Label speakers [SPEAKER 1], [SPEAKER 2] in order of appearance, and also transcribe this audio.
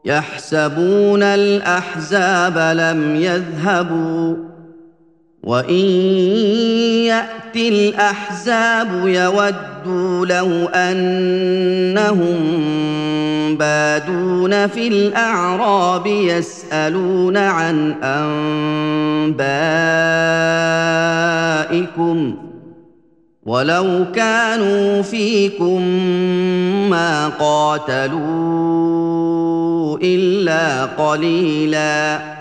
[SPEAKER 1] يحسبون الأحزاب لم يذهبوا وإن يأت الأحزاب يودوا لو أنهم بادون في الأعراب يسألون عن أنبائكم ولو كانوا فيكم ما قاتلوا إلا قليلاً